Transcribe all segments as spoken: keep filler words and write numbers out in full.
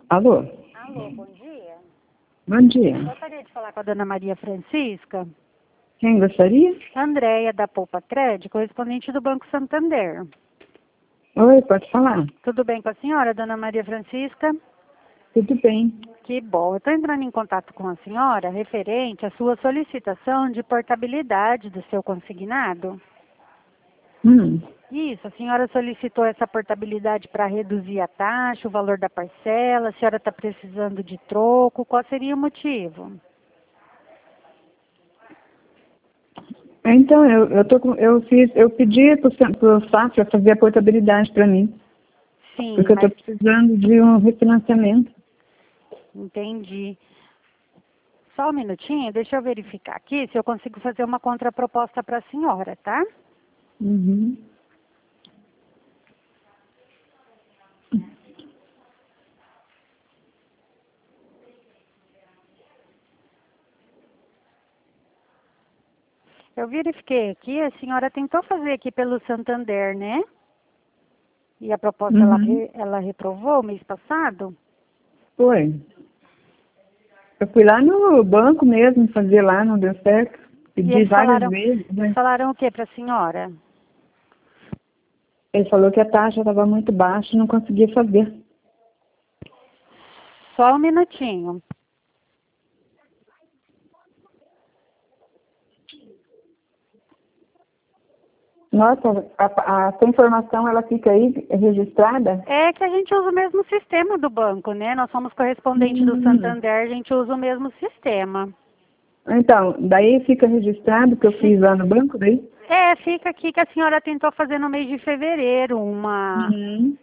Alô? Alô, bom dia. Bom dia. Gostaria de falar com a dona Maria Francisca. Quem gostaria? Andréia, da Poupa Crédito, correspondente do Banco Santander. Oi, pode falar. Tudo bem com a senhora, dona Maria Francisca? Tudo bem. Que bom. Eu estou entrando em contato com a senhora referente à sua solicitação de portabilidade do seu consignado. Hum. Isso, a senhora solicitou essa portabilidade para reduzir a taxa, o valor da parcela, a senhora está precisando de troco, qual seria o motivo? Então, eu, eu, tô com, eu, fiz, eu pedi para o Safra fazer a portabilidade para mim, Sim, porque eu estou mas precisando de um refinanciamento. entendi. Só um minutinho, deixa eu verificar aqui se eu consigo fazer uma contraproposta para a senhora, tá? Uhum. Eu verifiquei aqui, a senhora tentou fazer aqui pelo Santander, né? E a proposta ela, Uhum. re- ela reprovou mês passado? Foi. Eu fui lá no banco mesmo fazer lá, não deu certo. E Pedi eles várias falaram, vezes, eles mas falaram o que para a senhora? ele falou que a taxa estava muito baixa e não conseguia fazer. Só um minutinho. Nossa, a, a sua informação ela fica aí registrada? É que a gente usa o mesmo sistema do banco, né? Nós somos correspondente do Hum. Santander, a gente usa o mesmo sistema. Então, daí fica registrado que eu fiz lá no banco, daí? É, fica aqui que a senhora tentou fazer no mês de fevereiro uma... Uhum.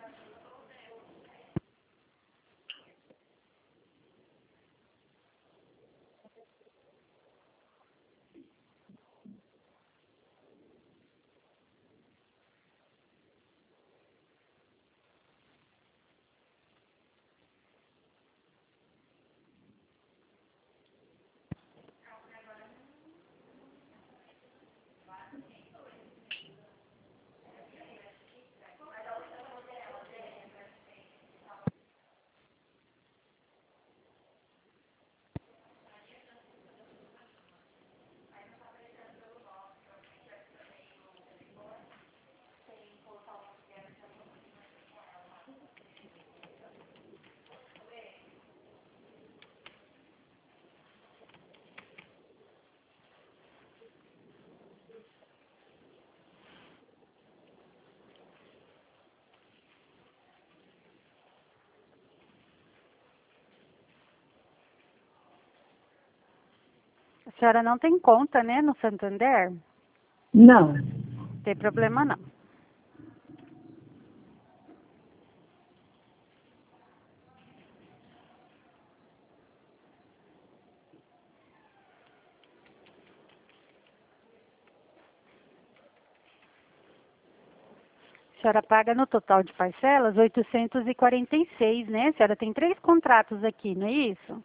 A senhora não tem conta, né, no Santander? Não. Não tem problema não. A senhora paga no total de parcelas oitocentos e quarenta e seis, né? A senhora tem três contratos aqui, não é isso?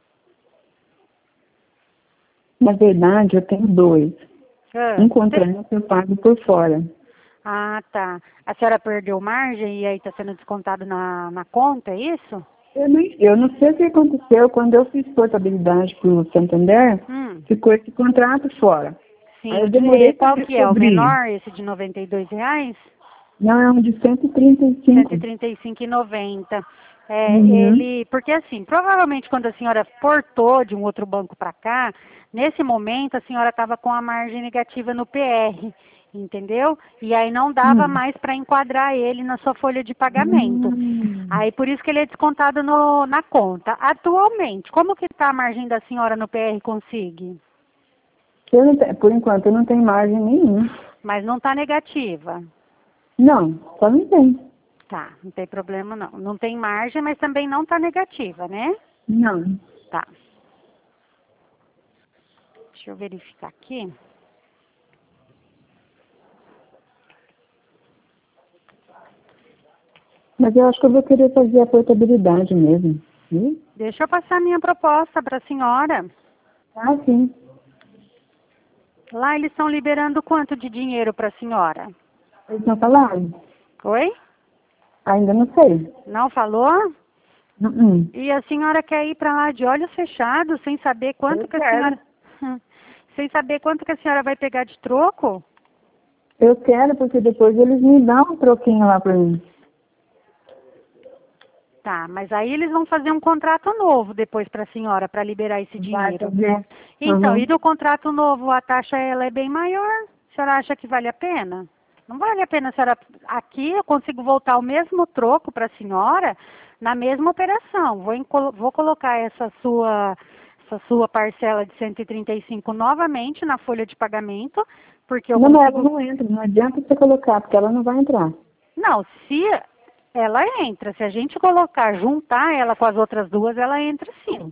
Na verdade, eu tenho dois. Ah, Um tem- contrato eu pago por fora. ah, tá. A senhora perdeu margem e aí está sendo descontado na, na conta, é isso? Eu não, eu não sei o que aconteceu quando eu fiz portabilidade para o Santander, Hum, ficou esse contrato fora. Aí sim. eu O demorei de, para qual que é? O descobrir. menor, esse de noventa e dois reais? Não, é um de cento e trinta e cento e cinco. trinta e cinco e noventa. É, Uhum. ele, porque assim, provavelmente quando a senhora portou de um outro banco para cá, nesse momento a senhora estava com a margem negativa no P R, entendeu? E aí não dava Hum. mais para enquadrar ele na sua folha de pagamento. Hum. Aí por isso que ele é descontado no, na conta. Atualmente, como que está a margem da senhora no P R Consig? Eu não te- por enquanto eu não tenho margem nenhuma. Mas não está negativa. Não, só não tem. Tá, não tem problema não. Não tem margem, mas também não está negativa, né? Não. Tá. Deixa eu verificar aqui. Mas eu acho que eu vou querer fazer a portabilidade mesmo. Viu? Deixa eu passar minha proposta para a senhora. Ah, sim. Lá eles estão liberando quanto de dinheiro para a senhora? Eles não falaram? Oi? Ainda não sei. Não falou? Uh-uh. E a senhora quer ir para lá de olhos fechados, sem saber quanto Eu que a quero. senhora... Sem saber quanto que a senhora vai pegar de troco? Eu quero, porque depois eles me dão um troquinho lá pra mim. Tá, mas aí eles vão fazer um contrato novo depois para a senhora, para liberar esse Vai dinheiro. fazer. Então, Uhum. e no contrato novo, a taxa ela é bem maior? A senhora acha que vale a pena? Não vale a pena, a senhora. Aqui eu consigo voltar o mesmo troco para a senhora na mesma operação. Vou, enco- vou colocar essa sua, essa sua parcela de cento e trinta e cinco novamente na folha de pagamento, porque eu Não, mas ela consigo. não entra. Não adianta você colocar, porque ela não vai entrar. Não, se ela entra, se a gente colocar, juntar ela com as outras duas, ela entra sim.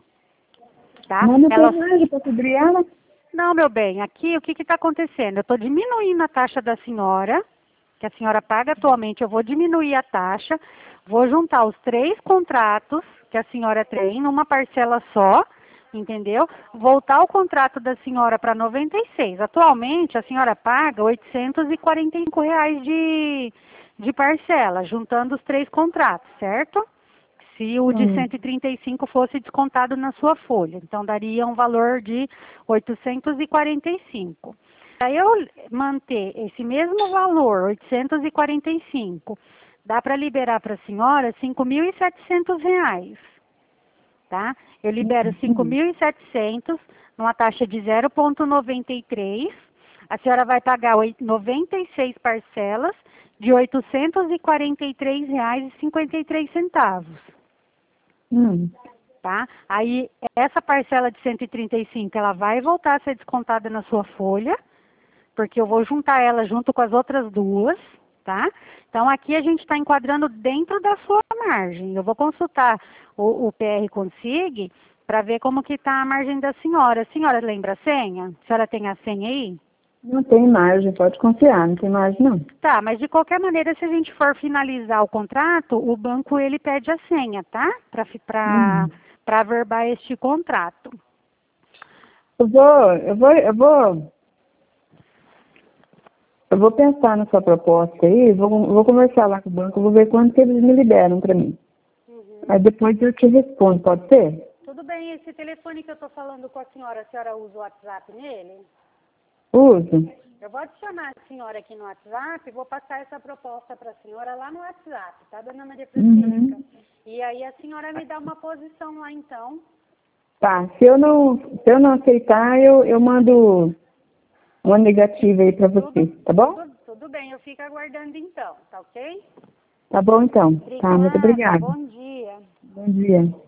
Tá? Mas não Ela... tem margem para cobrir ela. Não, meu bem, aqui o que está acontecendo? Eu estou diminuindo a taxa da senhora, que a senhora paga atualmente, eu vou diminuir a taxa, vou juntar os três contratos que a senhora tem numa parcela só, entendeu? Voltar o contrato da senhora para noventa e seis. Atualmente, a senhora paga oitocentos e quarenta e cinco reais de, de parcela, juntando os três contratos, certo? Se o de Hum. cento e trinta e cinco fosse descontado na sua folha. Então, daria um valor de oitocentos e quarenta e cinco. Para eu manter esse mesmo valor, oitocentos e quarenta e cinco, dá para liberar para a senhora cinco mil e setecentos reais. Tá? Eu libero cinco mil e setecentos numa taxa de zero vírgula noventa e três. A senhora vai pagar noventa e seis parcelas de oitocentos e quarenta e três reais e cinquenta e três centavos. Hum. Tá? Aí, essa parcela de cento e trinta e cinco, ela vai voltar a ser descontada na sua folha, porque eu vou juntar ela junto com as outras duas, tá? Então, aqui a gente está enquadrando dentro da sua margem. Eu vou consultar o, o P R Consig para ver como que está a margem da senhora. A senhora lembra a senha? A senhora tem a senha aí? Não tem margem, pode confiar, não tem margem não. Tá, mas de qualquer maneira, se a gente for finalizar o contrato, o banco ele pede a senha, tá? Para para Hum. para averbar este contrato. Eu vou, eu vou, eu vou, eu vou pensar na sua proposta aí, vou, vou conversar lá com o banco, vou ver quanto que eles me liberam para mim. Uhum. Aí depois eu te respondo, pode ser? Tudo bem, esse telefone que eu estou falando com a senhora, a senhora usa o WhatsApp nele? Uso. Eu vou adicionar a senhora aqui no WhatsApp e vou passar essa proposta para a senhora lá no WhatsApp, tá, dona Maria Francisca? Uhum. E aí a senhora me dá uma posição lá então. Tá, se eu não, se eu não aceitar, eu, eu mando uma negativa aí para você, Tudo, tá bom? tudo, tudo bem, eu fico aguardando então, tá ok? Tá bom então. Tá, muito Obrigada, obrigada. bom dia. Bom dia.